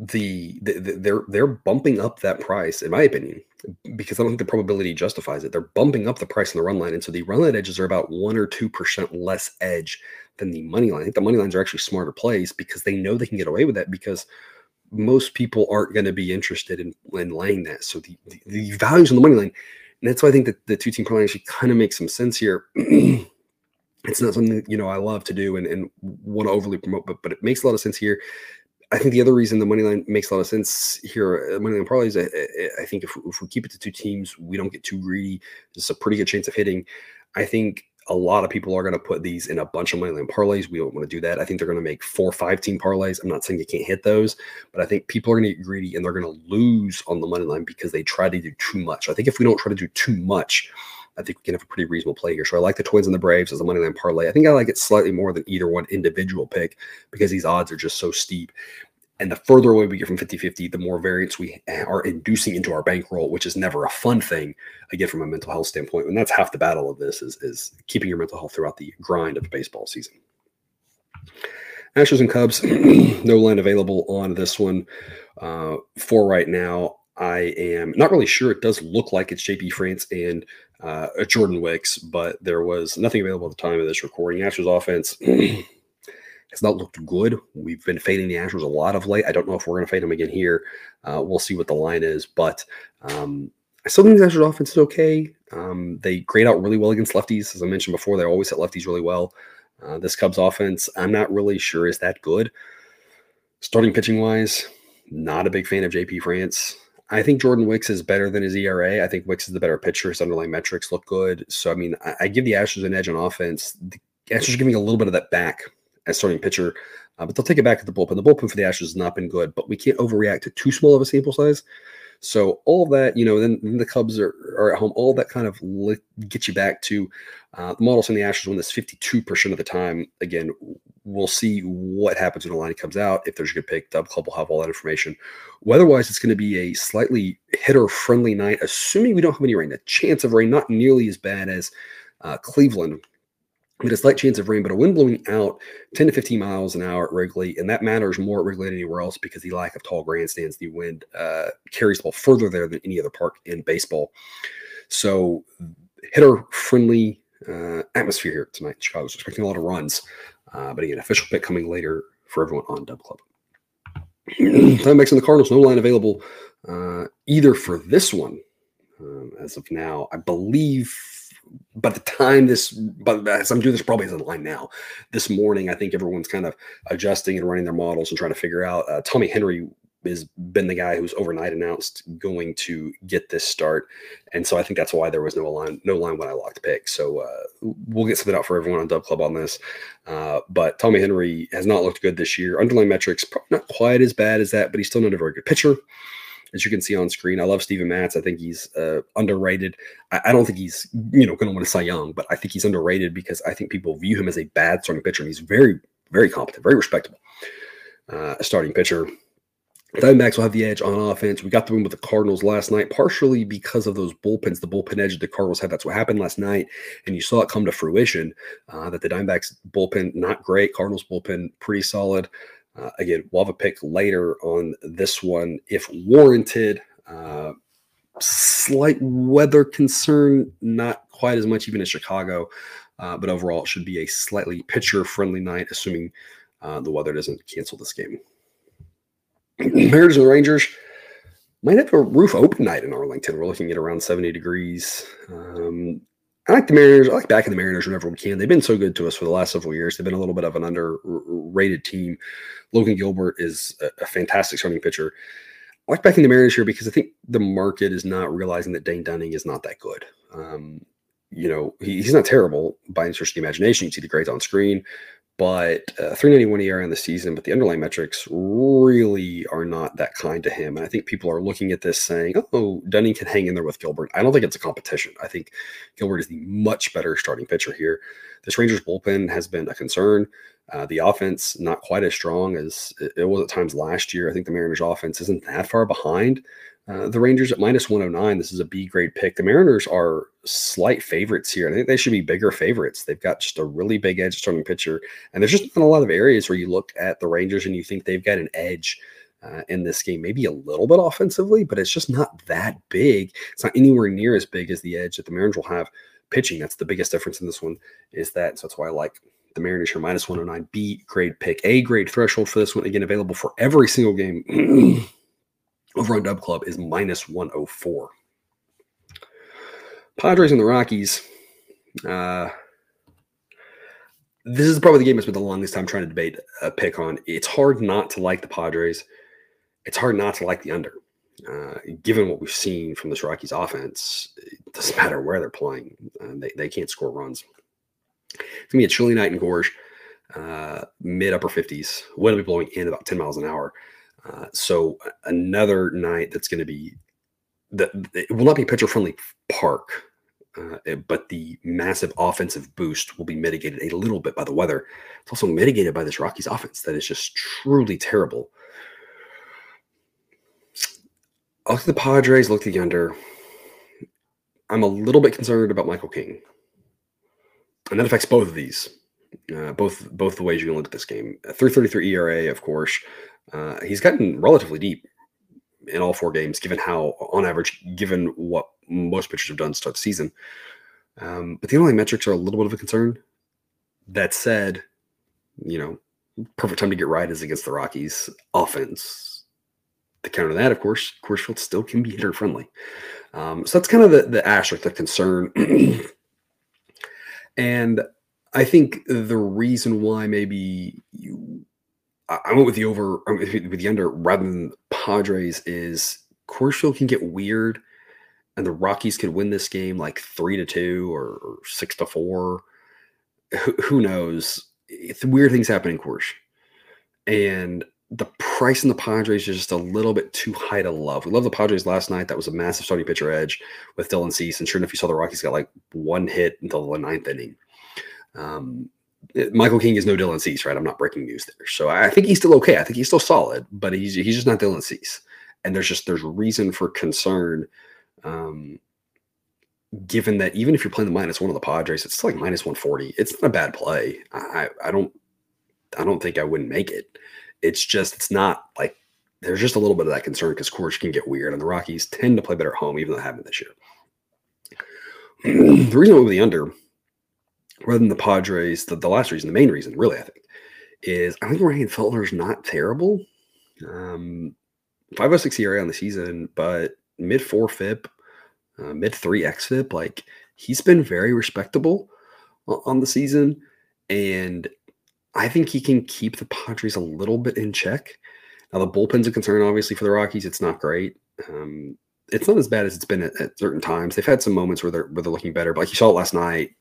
they're bumping up that price, in my opinion, because I don't think the probability justifies it. They're bumping up the price on the run line. And so the run line edges are about 1 or 2% less edge than the money line. I think the money lines are actually smarter plays because they know they can get away with that because most people aren't going to be interested in laying that. So the values on the money line, and that's why I think that the 2-team parlay actually kind of makes some sense here. It's not something that, I love to do and want to overly promote, but it makes a lot of sense here. I think the other reason the money line makes a lot of sense here, money line parlays, I think if we keep it to 2 teams, we don't get too greedy. There's a pretty good chance of hitting. I think a lot of people are going to put these in a bunch of money line parlays. We don't want to do that. I think they're going to make 4 or 5-team parlays. I'm not saying you can't hit those, but I think people are going to get greedy and they're going to lose on the money line because they try to do too much. I think if we don't try to do too much, I think we can have a pretty reasonable play here. So I like the Twins and the Braves as a moneyline parlay. I think I like it slightly more than either one individual pick because these odds are just so steep. And the further away we get from 50-50, the more variance we are inducing into our bankroll, which is never a fun thing, again, from a mental health standpoint. And that's half the battle of this is keeping your mental health throughout the grind of the baseball season. Astros and Cubs, no line available on this one for right now. I am not really sure. It does look like it's JP France and Jordan Wicks, but there was nothing available at the time of this recording. Astros offense has not looked good. We've been fading the Astros a lot of late. I don't know if we're going to fade them again here. We'll see what the line is, but I still think the Astros offense is okay. They grade out really well against lefties. As I mentioned before, they always hit lefties really well. This Cubs offense, I'm not really sure is that good. Starting pitching-wise, not a big fan of JP France. I think Jordan Wicks is better than his ERA. I think Wicks is the better pitcher. His underlying metrics look good. So, I mean, I give the Astros an edge on offense. The Astros are giving a little bit of that back as starting pitcher, but they'll take it back at the bullpen. The bullpen for the Astros has not been good, but we can't overreact to too small of a sample size. So all of that, then the Cubs are at home. All that kind of gets you back to the models in the Astros win this 52% of the time. Again, we'll see what happens when the line comes out. If there's a good pick, Dub Club will have all that information. Weather-wise, it's going to be a slightly hitter-friendly night, assuming we don't have any rain. A chance of rain, not nearly as bad as Cleveland. I mean, a slight chance of rain, but a wind blowing out 10 to 15 miles an hour at Wrigley, and that matters more at Wrigley than anywhere else because the lack of tall grandstands, the wind carries the ball further there than any other park in baseball. So hitter-friendly atmosphere here tonight in Chicago. So expecting a lot of runs. But again, official pick coming later for everyone on Dub Club. Diamondbacks and the Cardinals, no line available either for this one as of now. I believe by the time as I'm doing this, probably isn't a line now. This morning, I think everyone's kind of adjusting and running their models and trying to figure out. Tommy Henry has been the guy who's overnight announced going to get this start. And so I think that's why there was no line when I locked pick. So we'll get something out for everyone on Dub Club on this. But Tommy Henry has not looked good this year. Underlying metrics, probably not quite as bad as that, but he's still not a very good pitcher. As you can see on screen, I love Steven Matz. I think he's underrated. I don't think he's going to win a Cy Young, but I think he's underrated because I think people view him as a bad starting pitcher, and he's very, very competent, very respectable starting pitcher. Diamondbacks will have the edge on offense. We got the win with the Cardinals last night, partially because of those bullpens, the bullpen edge the Cardinals had. That's what happened last night, and you saw it come to fruition that the Diamondbacks bullpen, not great. Cardinals bullpen, pretty solid. Again, we'll have a pick later on this one if warranted. Slight weather concern, not quite as much even in Chicago, but overall it should be a slightly pitcher-friendly night, assuming the weather doesn't cancel this game. Mariners and the Rangers might have a roof open night in Arlington. We're looking at around 70 degrees. I like the Mariners. I like backing the Mariners whenever we can. They've been so good to us for the last several years. They've been a little bit of an underrated team. Logan Gilbert is a fantastic starting pitcher. I like backing the Mariners here because I think the market is not realizing that Dane Dunning is not that good. He's not terrible by any stretch of the imagination. You can see the grades on screen, but 3.91 ERA in the season, but the underlying metrics really are not that kind to him. And I think people are looking at this saying, oh, Dunning can hang in there with Gilbert. I don't think it's a competition. I think Gilbert is the much better starting pitcher here. This Rangers bullpen has been a concern. The offense, not quite as strong as it was at times last year. I think the Mariners offense isn't that far behind the Rangers at -109. This is a B grade pick. The Mariners are slight favorites here. I think they should be bigger favorites. They've got just a really big edge starting pitcher. And there's just not a lot of areas where you look at the Rangers and you think they've got an edge in this game, maybe a little bit offensively, but it's just not that big. It's not anywhere near as big as the edge that the Mariners will have pitching. That's the biggest difference in this one is that. So that's why I like the Mariners here, -109, B grade pick. A grade threshold for this one, again, available for every single game over on Dub Club is -104. Padres and the Rockies. This is probably the game I spent the longest time trying to debate a pick on. It's hard not to like the Padres. It's hard not to like the under. Given what we've seen from this Rockies offense, it doesn't matter where they're playing. They can't score runs. It's going to be a chilly night in Gorge, mid-upper 50s. Wind will be blowing in about 10 miles an hour. So another night that's going to be it will not be a pitcher-friendly park, but the massive offensive boost will be mitigated a little bit by the weather. It's also mitigated by this Rockies offense that is just truly terrible. I'll look at the Padres, look at the under. I'm a little bit concerned about Michael King. And that affects both of these, both the ways you can look at this game. 3.33 ERA, of course. He's gotten relatively deep in all four games, given how, on average, given what most pitchers have done to start the season. But the only metrics are a little bit of a concern. That said, perfect time to get right is against the Rockies offense. The counter to that, of course, Coors Field still can be hitter friendly. So that's kind of the asterisk, the concern. And I think the reason why maybe I went with the over, with the under rather than Padres is Coors Field can get weird, and the Rockies could win this game like 3-2 or 6-4. Who knows? Weird things happen in Coors, and the price in the Padres is just a little bit too high to love. We love the Padres last night. That was a massive starting pitcher edge with Dylan Cease. And sure enough, you saw the Rockies got like one hit until the ninth inning. Michael King is no Dylan Cease, right? I'm not breaking news there. So I think he's still okay. I think he's still solid, but he's just not Dylan Cease. And there's reason for concern, given that even if you're playing the -1 of the Padres, it's still like -140. It's not a bad play. I don't think I wouldn't make it. It's not like there's just a little bit of that concern because Coors can get weird, and the Rockies tend to play better at home, even though they haven't this year. The reason I went with the under rather than the Padres, the last reason, the main reason, really, I think, is I think Ryan Feltner's not terrible. 5.06 ERA on the season, but mid-4 FIP, mid-3 xFIP. Like, he's been very respectable on the season, and I think he can keep the Padres a little bit in check. Now, the bullpen's a concern, obviously, for the Rockies. It's not great. It's not as bad as it's been at certain times. They've had some moments where they're looking better, but like you saw it last night,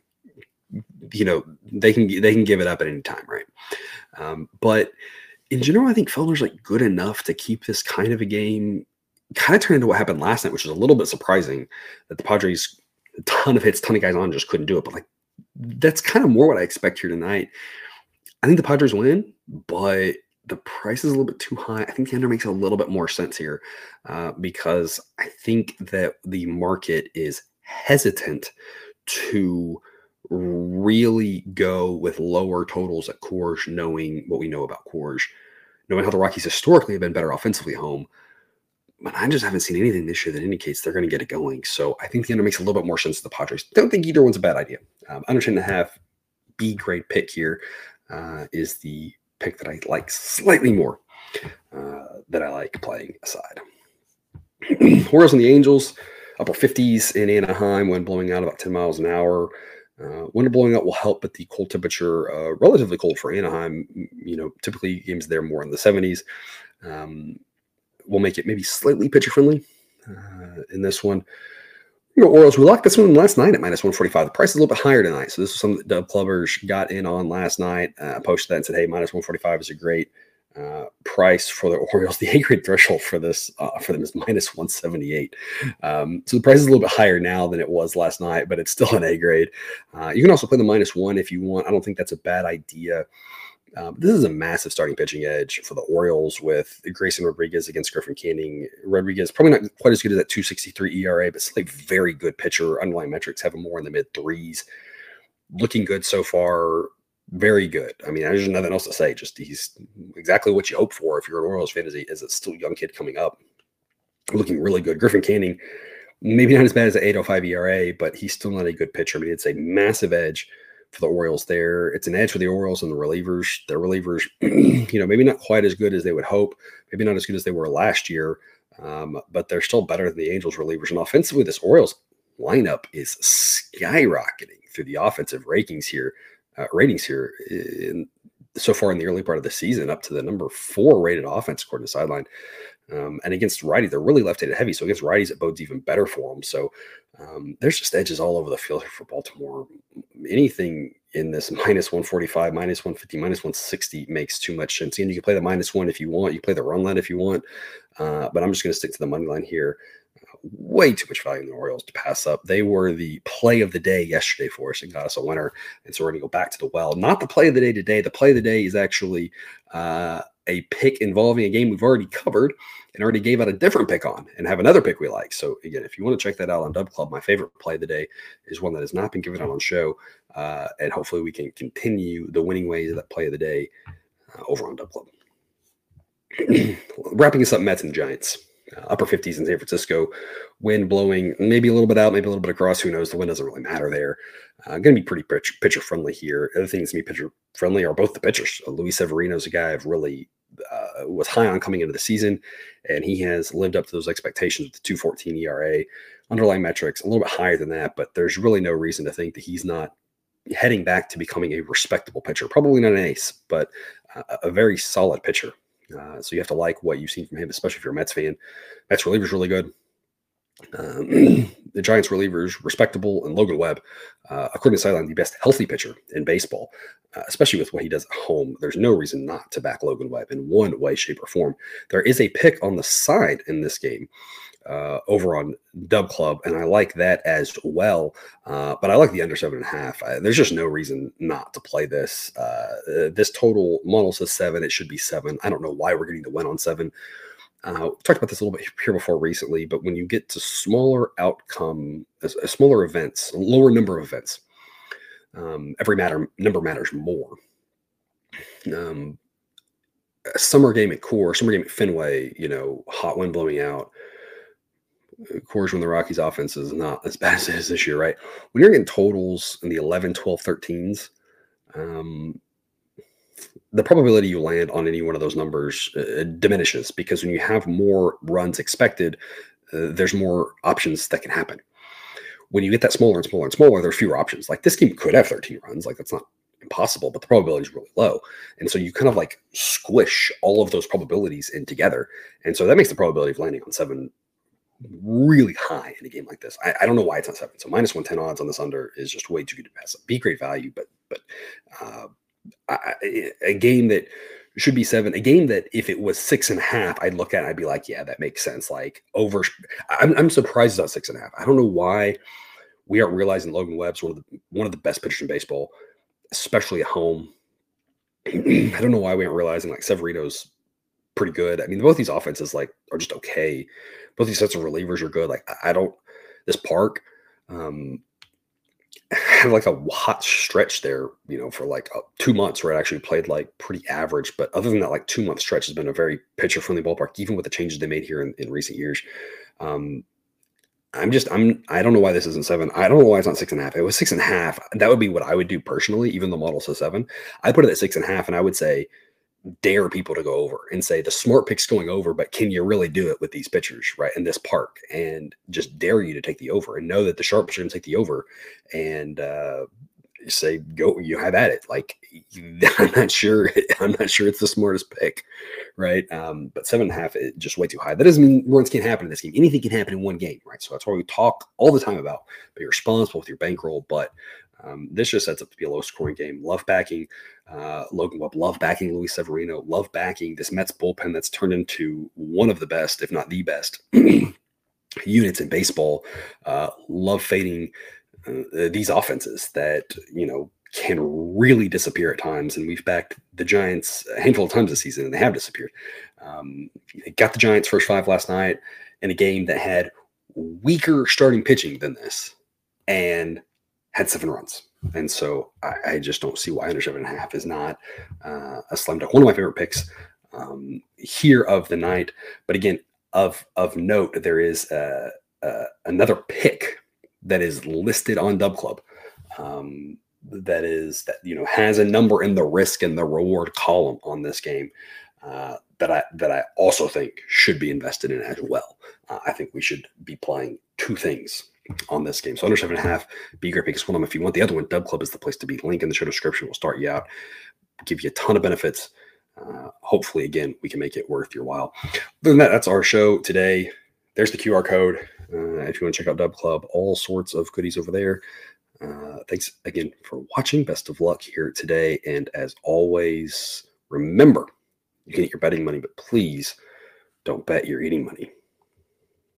they can give it up at any time, right? But in general, I think Feltner's like good enough to keep this kind of a game, kind of turn into what happened last night, which was a little bit surprising that the Padres, a ton of hits, ton of guys on, just couldn't do it. But like, that's kind of more what I expect here tonight. I think the Padres win, but the price is a little bit too high. I think the under makes a little bit more sense here because I think that the market is hesitant to really go with lower totals at Coors, knowing what we know about Coors, knowing how the Rockies historically have been better offensively at home. But I just haven't seen anything this year that indicates they're going to get it going. So I think the under makes a little bit more sense to the Padres. Don't think either one's a bad idea. Under 10.5, B grade pick here is the pick that I like slightly more, that I like playing aside. Orioles and the Angels, upper 50s in Anaheim, wind blowing out about 10 miles an hour. Wind blowing out will help, but the cold temperature, relatively cold for Anaheim. Typically games there more in the 70s. Will make it maybe slightly pitcher friendly in this one. Orioles, we locked this one last night at -145. The price is a little bit higher tonight. So this was something that Doug Clubbers got in on last night. Posted that and said, hey, -145 is a great price for the Orioles. The A-grade threshold for this for them is -178. So the price is a little bit higher now than it was last night, but it's still an A-grade. You can also play the -1 if you want. I don't think that's a bad idea. This is a massive starting pitching edge for the Orioles with Grayson Rodriguez against Griffin Canning. Rodriguez probably not quite as good as that 2.63 ERA, but still a very good pitcher. Underlying metrics have him more in the mid-3s. Looking good so far. Very good. I mean, there's nothing else to say. Just he's exactly what you hope for if you're an Orioles fan as a still young kid coming up. Looking really good. Griffin Canning, maybe not as bad as an 8.05 ERA, but he's still not a good pitcher. I mean, it's a massive edge for the Orioles there. It's an edge for the Orioles and the relievers. Their relievers, maybe not quite as good as they would hope. Maybe not as good as they were last year, but they're still better than the Angels relievers. And offensively, this Orioles lineup is skyrocketing through the offensive ratings here so far in the early part of the season, up to the number 4 rated offense according to Sideline. And against righties, they're really left-handed heavy. So against righties, it bodes even better for them. So there's just edges all over the field here for Baltimore. Anything in this -145, -150, -160 makes too much sense. And you can play the -1 if you want. You play the run line if you want. But I'm just going to stick to the money line here. Way too much value in the Orioles to pass up. They were the play of the day yesterday for us and got us a winner. And so we're going to go back to the well. Not the play of the day today. The play of the day is actually a pick involving a game we've already covered and already gave out a different pick on and have another pick we like. So again, if you want to check that out on Dub Club, my favorite play of the day is one that has not been given out on show. And hopefully we can continue the winning ways of that play of the day over on Dub Club. Wrapping us up, Mets and Giants. Upper 50s in San Francisco. Wind blowing maybe a little bit out, maybe a little bit across. Who knows? The wind doesn't really matter there. Going to be pretty pitcher friendly here. Other things to be pitcher friendly are both the pitchers. Luis Severino is a guy I've really was high on coming into the season, and he has lived up to those expectations with the 2.14 ERA. Underlying metrics a little bit higher than that, but there's really no reason to think that he's not heading back to becoming a respectable pitcher. Probably not an ace, but a very solid pitcher. So you have to like what you've seen from him, especially if you're a Mets fan. Mets reliever's really good. The Giants relievers, respectable, and Logan Webb, according to Sideline, the best healthy pitcher in baseball, especially with what he does at home. There's no reason not to back Logan Webb in one way, shape, or form. There is a pick on the side in this game over on Dub Club, and I like that as well. But I like the under 7.5. There's just no reason not to play this. This total model says 7. It should be 7. I don't know why we're getting the win on 7. We talked about this a little bit here before recently, but when you get to smaller outcome, smaller events, a lower number of events, every number matters more. A summer game at Coors, summer game at Fenway, hot wind blowing out. Coors, when the Rockies offense is not as bad as it is this year, right? When you're getting totals in the 11, 12, 13s, the probability you land on any one of those numbers diminishes, because when you have more runs expected, there's more options that can happen. When you get that smaller and smaller and smaller, there's fewer options. Like this game could have 13 runs. Like that's not impossible, but the probability is really low. And so you kind of like squish all of those probabilities in together. And so that makes the probability of landing on 7 really high in a game like this. I don't know why it's not 7. So minus 110 odds on this under is just way too good to pass up. Be great value, but a game that should be 7, a game that if it was 6.5, I'd look at it, I'd be like, yeah, that makes sense. Like I'm surprised it's not 6.5. I don't know why we aren't realizing Logan Webb's one of the best pitchers in baseball, especially at home. I don't know why we aren't realizing like Severino's pretty good. I mean, both these offenses are just okay. Both these sets of relievers are good. Like this Park had like a hot stretch there, for like 2 months where it actually played like pretty average. But other than that, like 2-month stretch has been a very pitcher friendly ballpark, even with the changes they made here in recent years. I don't know why this isn't 7. I don't know why it's not 6.5. If it was 6.5, that would be what I would do personally, even though the model says 7. I put it at 6.5, and I would say, dare people to go over and say the smart pick's going over, but can you really do it with these pitchers, right, in this park? And just dare you to take the over and know that the sharp pitcher can take the over and say, go, you have at it. Like, I'm not sure it's the smartest pick, right? But 7.5 is just way too high. That doesn't mean runs can't happen in this game. Anything can happen in one game, right? So that's why we talk all the time about be responsible with your bankroll. But this just sets up to be a low-scoring game. Love backing Logan Webb. Love backing Luis Severino. Love backing this Mets bullpen that's turned into one of the best, if not the best, units in baseball. Love fading these offenses that, can really disappear at times. And we've backed the Giants a handful of times this season, and they have disappeared. They got the Giants first 5 last night in a game that had weaker starting pitching than this and had 7 runs. And so I just don't see why under 7.5 is not a slam dunk. One of my favorite picks here of the night. But again, of note, there is another pick that is listed on Dub Club that has a number in the risk and the reward column on this game that I also think should be invested in as well. I think we should be playing 2 things on this game. So under 7.5, be great pick is one of them. If you want the other one, Dub Club is the place to be. Link in the show description will start you out, give you a ton of benefits. Hopefully, again, we can make it worth your while. Other than that, that's our show today. There's the QR code. If you want to check out Dub Club, all sorts of goodies over there. Thanks again for watching. Best of luck here today. And as always, remember, you can get your betting money, but please don't bet your eating money.